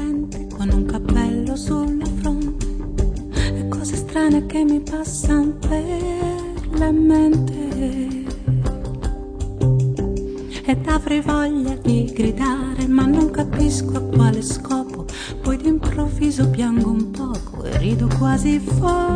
assente con un cappello sulla fronte, le cose strane che mi passano per la mente, ed avrei voglia di gridare ma non capisco a quale scopo. Poi d'improvviso piango un poco e rido quasi fuori.